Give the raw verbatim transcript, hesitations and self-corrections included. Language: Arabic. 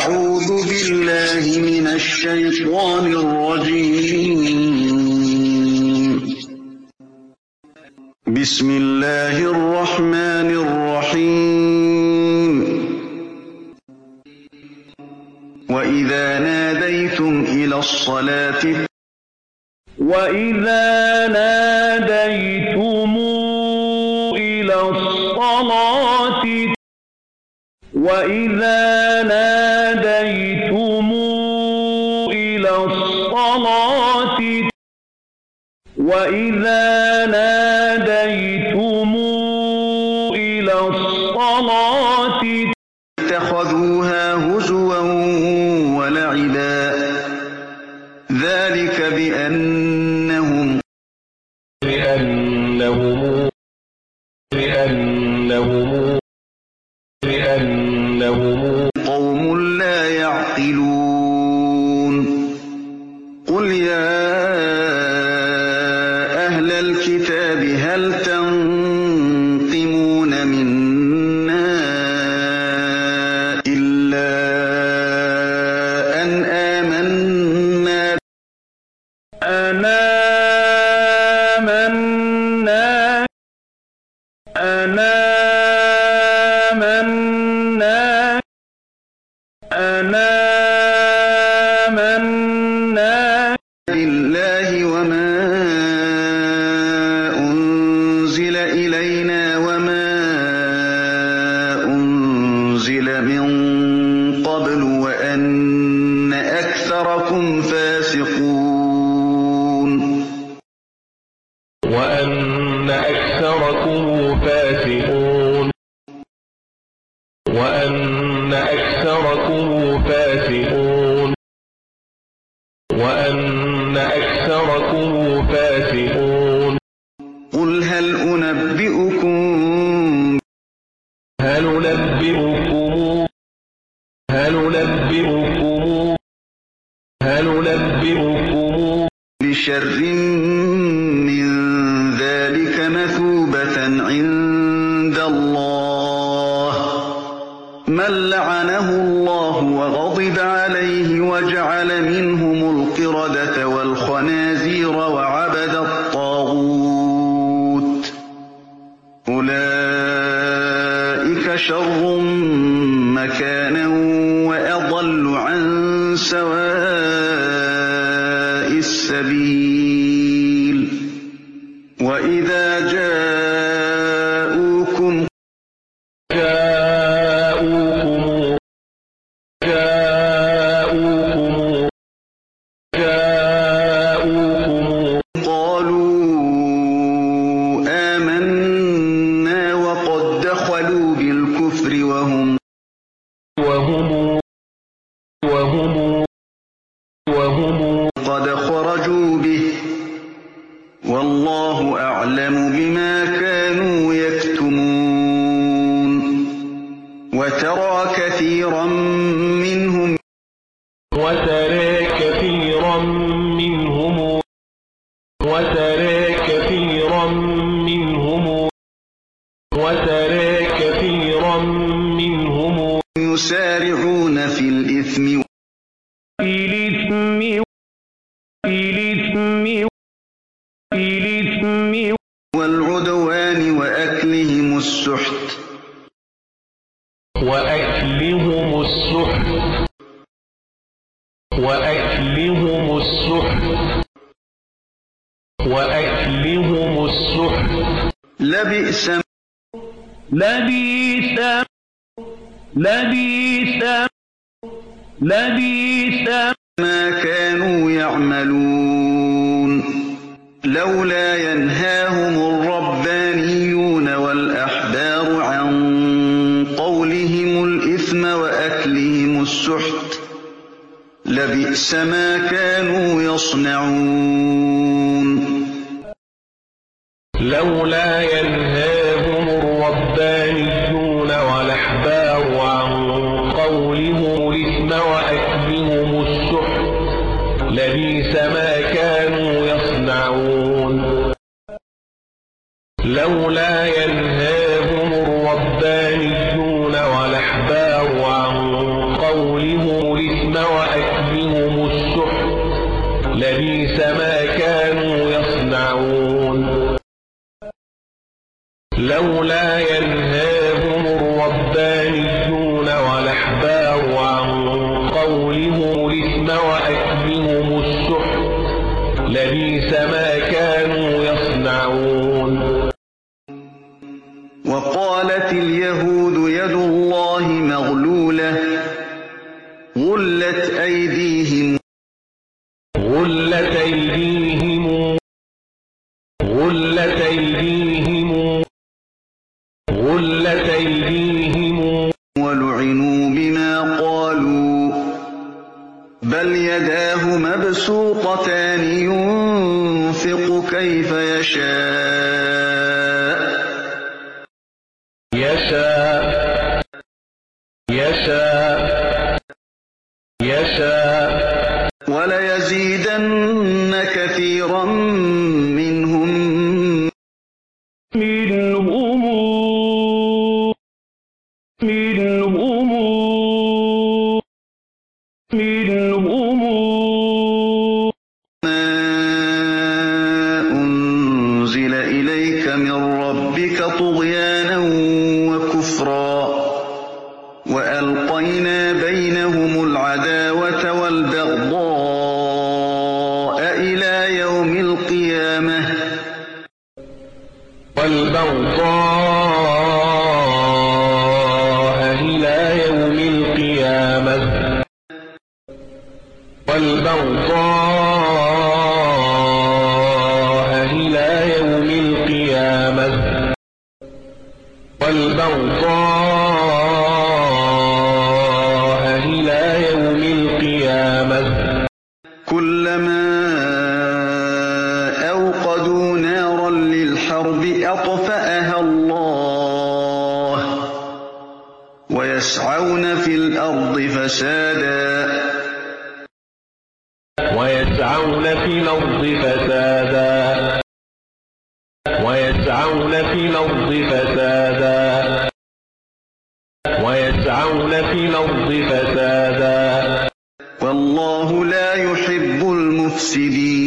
أعوذ بالله من الشيطان الرجيم. بسم الله الرحمن الرحيم. وإذا ناديتم إلى الصلاة وإذا ناديتم إلى الصلاة وإذا ناديتم إلى الصلاة وإذا ناديتم إلى الصلاة اتخذوها هزوا ولعبا ذلك بأنهم لأنهم لأنهم لأنهم قوم لا يعقلون. قل يا أهل الكتاب هل تنقمون منا إلا أن آمنا أن آمنا أن آمنا أن آمنا بالله وما أنزل إلينا وما أنزل من قبل وأن أكثركم فاسقون. وأن أكثركم فاسقون وأن أكثركم فاسقون وأن أكثركم فاسقون. قل هل أنبئكم هل ننبئكم هل ننبئكم هل ننبئكم بشر من ذلك مثوبة عند الله من لعنه الله وغضب عليه وجعل منهم القردة والخنازير وعبد الطاغوت أولئك شر مكانا وأضل عن سواء السبيل. وإذا جاءوكم جاءوكم جاءوكم جاءوكم قالوا آمنا وقد دخلوا بالكفر وهم وهم وهم وهم قد خرجوا به والله أعلم بما كانوا يكتمون. وترى كثيرا منهم وترى كثيرا منهم وترى كثيرا منهم وترى كثيرا منهم يسارعون في الإثم الإثم الإثم الإثم والعدوان وأكلهم السحت وأكلهم السحت وأكلهم السحت وأكلهم السحت لبئس لبئس لبئس لبئس ما كانوا يعملون. لولا ينهاهم الربانيون والأحبار عن قولهم الإثم وأكلهم السحت لبئس ما كانوا يصنعون. لولا ينهاهم الربانيون والأحبار عن قولهم الإثم وأكلهم السحت لبئس ما كانوا يصنعون. لولا ينهاهم الربانيون والأحبار عن قولهم وأكلهم السحت لبئس ما كانوا يصنعون لولا ينهاهم الربانيون والأحبار عن قولهم الإثم وأكلهم السحت لبئس ما كانوا يصنعون وقالت اليهود يد الله مغلولة غلت أيديهم غلت أيديهم غلت أيديهم غلت أيديهم ولعنوا بما قالوا بل يداه مبسوطتان ينفق كيف يشاء يشاء يشاء يشاء وليزيدن كثيرا منهم منهم منهم منهم ما أنزل إليك من ربك طغيانا وكفرا وألقينا بينهم العداوة والبغضاء إلى يوم القيامة والبغضاء إلى يوم القيامة والبغضاء إلى يوم القيامة والبغضاء إلى يوم القيامة كلما أوقدوا نارا للحرب أطفأها الله ويسعون في الأرض فسادا ويسعون في الأرض فسادا ويسعون في الأرض فسادا ويسعون في الأرض فسادا والله لا يحب المفسدين